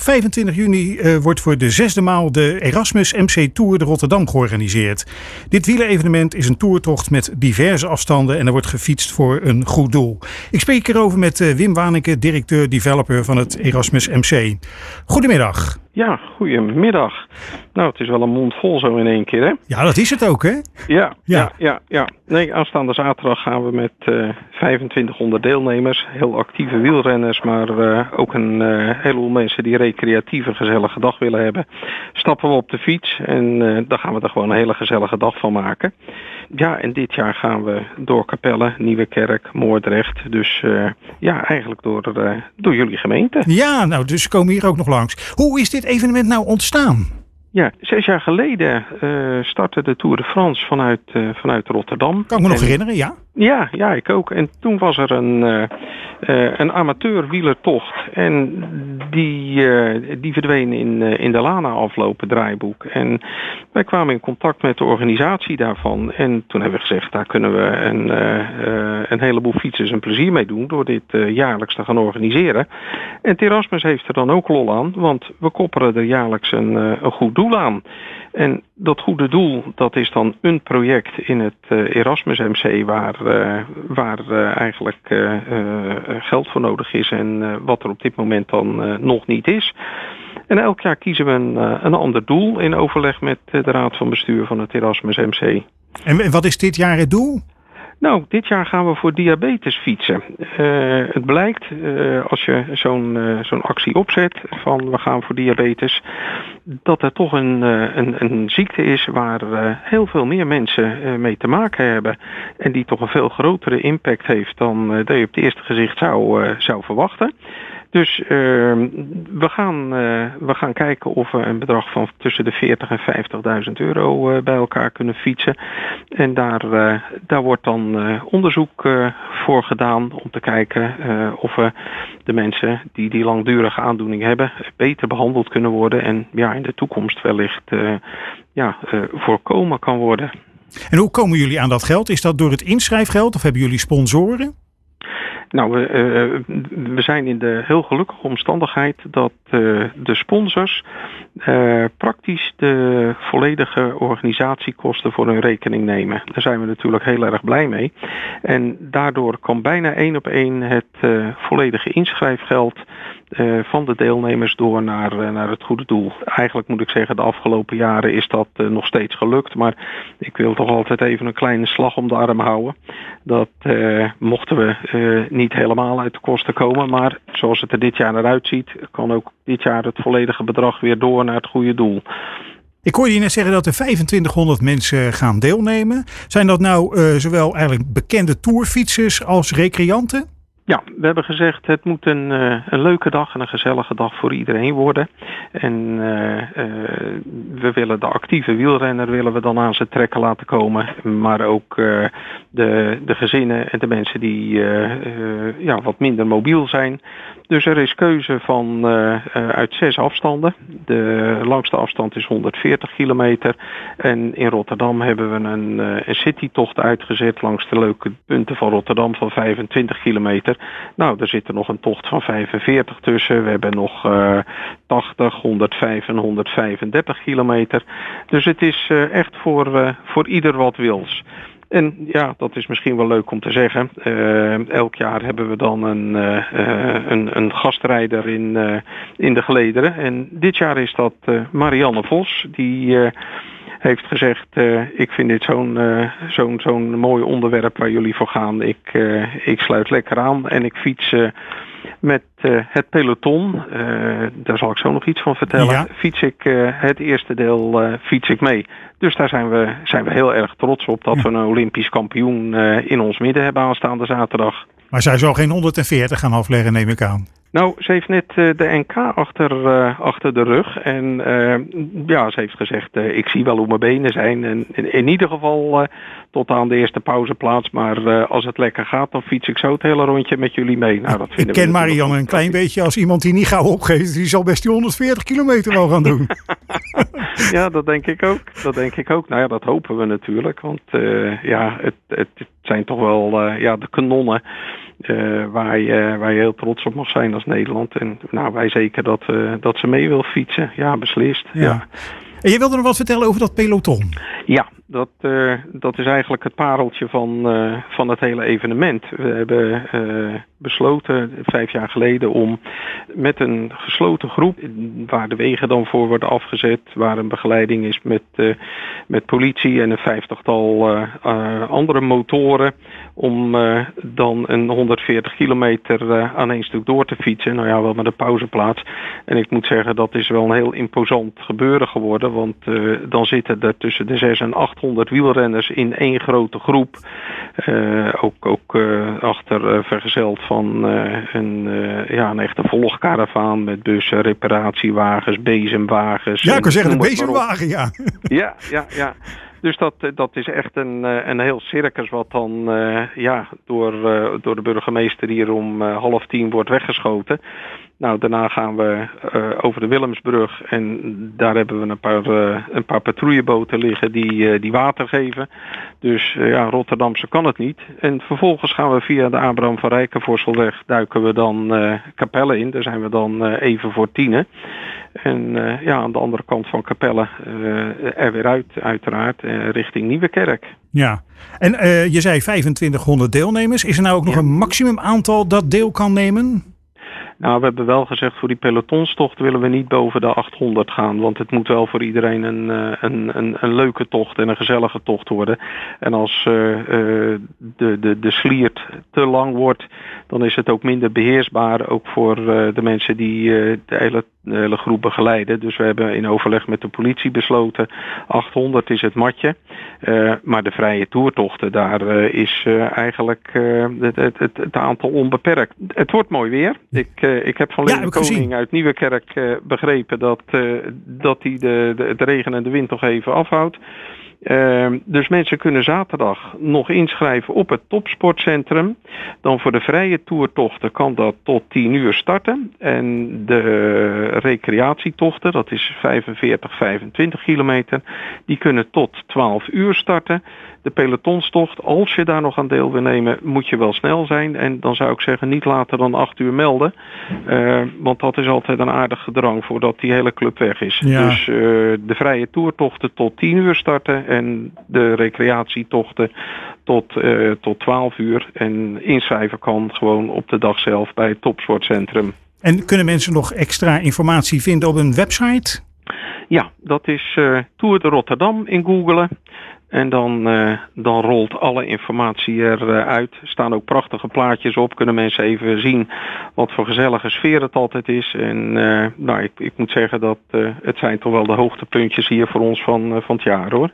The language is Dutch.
25 juni wordt voor de 6e maal de Erasmus MC Tour de Rotterdam georganiseerd. Dit wielerevenement is een toertocht met diverse afstanden en er wordt gefietst voor een goed doel. Ik spreek erover met Wim Waneke, directeur-developer van het Erasmus MC. Goedemiddag. Ja, goedemiddag. Nou, het is wel een mond vol zo in één keer, hè? Ja, dat is het ook, hè? Ja. Nee, aanstaande zaterdag gaan we met 2500 deelnemers, heel actieve wielrenners, maar ook een heleboel mensen die recreatieve gezellige dag willen hebben. Stappen we op de fiets en dan gaan we er gewoon een hele gezellige dag van maken. Ja, en dit jaar gaan we door Capelle, Nieuwekerk, Moordrecht. Dus eigenlijk door jullie gemeente. Ja, nou, dus we komen hier ook nog langs. Hoe is dit evenement nou ontstaan? Ja, 6 jaar geleden startte de Tour de France vanuit Rotterdam. Kan ik me nog herinneren, ja? Ja, ik ook. En toen was er een amateur wielertocht. En die verdween in de Lana aflopen draaiboek. En wij kwamen in contact met de organisatie daarvan. En toen hebben we gezegd, daar kunnen we een heleboel fietsers een plezier mee doen door dit jaarlijks te gaan organiseren. En het Erasmus heeft er dan ook lol aan, want we koppelen er jaarlijks een goed doel aan. En dat goede doel, dat is dan een project in het Erasmus MC waar eigenlijk geld voor nodig is en wat er op dit moment dan nog niet is. En elk jaar kiezen we een ander doel in overleg met de Raad van Bestuur van het Erasmus MC. En wat is dit jaar het doel? Nou, dit jaar gaan we voor diabetes fietsen. Het blijkt, als je zo'n actie opzet van we gaan voor diabetes, dat er toch een ziekte is waar heel veel meer mensen mee te maken hebben. En die toch een veel grotere impact heeft dan dat je op het eerste gezicht zou verwachten. Dus we gaan kijken of we een bedrag van tussen de 40 en 50.000 euro bij elkaar kunnen fietsen. En daar wordt dan onderzoek voor gedaan om te kijken of we de mensen die langdurige aandoening hebben beter behandeld kunnen worden. En in de toekomst wellicht voorkomen kan worden. En hoe komen jullie aan dat geld? Is dat door het inschrijfgeld of hebben jullie sponsoren? Nou, we zijn in de heel gelukkige omstandigheid dat de sponsors praktisch de volledige organisatiekosten voor hun rekening nemen. Daar zijn we natuurlijk heel erg blij mee. En daardoor kan bijna 1 op 1 het volledige inschrijfgeld van de deelnemers door naar het goede doel. Eigenlijk moet ik zeggen, de afgelopen jaren is dat nog steeds gelukt. Maar ik wil toch altijd even een kleine slag om de arm houden. Dat mochten we niet helemaal uit de kosten komen. Maar zoals het er dit jaar naar uitziet, kan ook dit jaar het volledige bedrag weer door naar het goede doel. Ik hoorde je net zeggen dat er 2500 mensen gaan deelnemen. Zijn dat nou zowel eigenlijk bekende tourfietsers als recreanten? Ja, we hebben gezegd het moet een leuke dag en een gezellige dag voor iedereen worden. En we willen de actieve wielrenner dan aan zijn trekken laten komen. Maar ook de gezinnen en de mensen die wat minder mobiel zijn. Dus er is keuze uit 6 afstanden. De langste afstand is 140 kilometer. En in Rotterdam hebben we een citytocht uitgezet langs de leuke punten van Rotterdam van 25 kilometer. Nou, er zit er nog een tocht van 45 tussen. We hebben nog 80, 105 en 135 kilometer. Dus het is echt voor ieder wat wils. En ja, dat is misschien wel leuk om te zeggen. Elk jaar hebben we dan een gastrijder in de gelederen. En dit jaar is dat Marianne Vos. Die heeft gezegd, ik vind dit zo'n mooi onderwerp waar jullie voor gaan. Ik sluit lekker aan en ik fiets met het peloton. Daar zal ik zo nog iets van vertellen. Ja. Fiets ik het eerste deel fiets ik mee. Dus daar zijn we heel erg trots op dat we een Olympisch kampioen in ons midden hebben aanstaande zaterdag. Maar zij zal geen 140 gaan afleggen, neem ik aan. Nou, ze heeft net de NK achter de rug. En ze heeft gezegd, ik zie wel hoe mijn benen zijn. En in ieder geval tot aan de eerste pauzeplaats. Maar als het lekker gaat, dan fiets ik zo het hele rondje met jullie mee. Nou, dat ik ken Marianne een klein beetje als iemand die niet gauw opgeeft. Die zal best die 140 kilometer wel gaan doen. Ja, dat denk ik ook. Nou ja, dat hopen we natuurlijk. Want het zijn toch wel de kanonnen waar je heel trots op mag zijn als Nederland. En nou, wij zeker dat ze mee wil fietsen. Ja, beslist. Ja. En je wilde nog wat vertellen over dat peloton? Ja, dat is eigenlijk het pareltje van het hele evenement. We hebben besloten 5 jaar geleden om met een gesloten groep, waar de wegen dan voor worden afgezet, waar een begeleiding is met politie en een 50-tal andere motoren, om dan een 140 kilometer aan één stuk door te fietsen. Nou ja, wel met een pauzeplaats. En ik moet zeggen, dat is wel een heel imposant gebeuren geworden, want dan zitten er tussen de 600 en 800 wielrenners in één grote groep. Ook achter vergezeld van een echte volgkaravaan met bussen, reparatiewagens, bezemwagens. Ja, ik kan zeggen, een bezemwagen, ja. Ja. Dus dat is echt een heel circus wat dan door de burgemeester hier om 9:30 wordt weggeschoten. Nou, daarna gaan we over de Willemsbrug en daar hebben we een paar patrouilleboten liggen die water geven. Dus Rotterdamse kan het niet. En vervolgens gaan we via de Abraham van Rijkenvoorselweg duiken we dan Capelle in. Daar zijn we dan even voor 10. En aan de andere kant van Capelle er weer uit, uiteraard, richting Nieuwekerk. Ja, en je zei 2500 deelnemers. Is er nou ook nog een maximum aantal dat deel kan nemen? Nou, we hebben wel gezegd, voor die pelotonstocht willen we niet boven de 800 gaan. Want het moet wel voor iedereen een leuke tocht en een gezellige tocht worden. En als de sliert te lang wordt, dan is het ook minder beheersbaar. Ook voor de mensen die de hele groep begeleiden. Dus we hebben in overleg met de politie besloten, 800 is het matje. Maar de vrije toertochten, daar is eigenlijk het aantal onbeperkt. Het wordt mooi weer. Ik heb van Lene Koning uit Nieuwekerk begrepen dat hij de regen en de wind nog even afhoudt. Dus mensen kunnen zaterdag nog inschrijven op het topsportcentrum. Dan voor de vrije toertochten kan dat tot 10:00 starten. En de recreatietochten, dat is 25 kilometer, die kunnen tot 12:00 starten. De pelotonstocht, als je daar nog aan deel wil nemen, moet je wel snel zijn. En dan zou ik zeggen, niet later dan 8:00 melden. Want dat is altijd een aardig gedrang voordat die hele club weg is. Ja. Dus de vrije toertochten tot 10:00 starten en de recreatietochten tot 12:00. En inschrijven kan gewoon op de dag zelf bij het topsportcentrum. En kunnen mensen nog extra informatie vinden op een website? Ja, dat is Tour de Rotterdam in googlen. En dan rolt alle informatie eruit. Er staan ook prachtige plaatjes op. Kunnen mensen even zien wat voor gezellige sfeer het altijd is. En ik moet zeggen dat het zijn toch wel de hoogtepuntjes hier voor ons van het jaar, hoor.